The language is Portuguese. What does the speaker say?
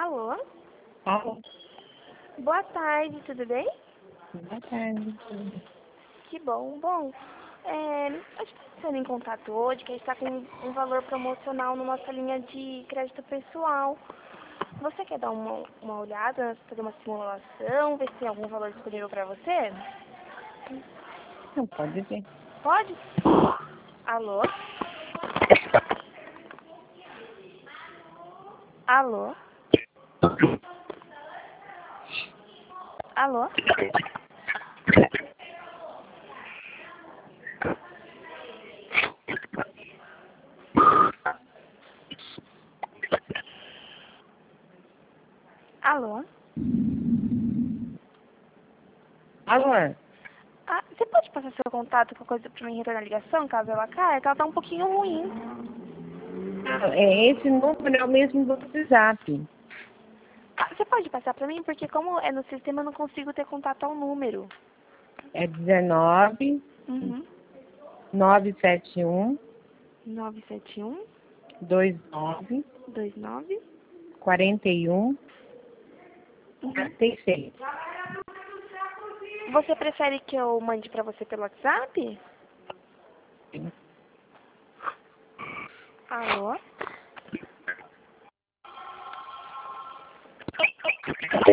Alô? Alô? Boa tarde, tudo bem? Boa tarde. Que bom. Bom, a gente está entrando em contato hoje, que a gente está com um valor promocional na nossa linha de crédito pessoal. Você quer dar uma olhada, fazer uma simulação, ver se tem algum valor disponível para você? Não pode ver. Pode? Alô? Alô? Alô? Alô? Alô? Ah, você pode passar seu contato com a coisa para mim retornar a ligação, caso ela caia? Que ela tá um pouquinho ruim. Esse número é o mesmo do WhatsApp. Ah, você pode passar para mim? Porque como é no sistema, eu não consigo ter contato ao número. É 19 Uhum. 971 971 29 29. 41 Uhum. 46. Você prefere que eu mande para você pelo WhatsApp? Alô?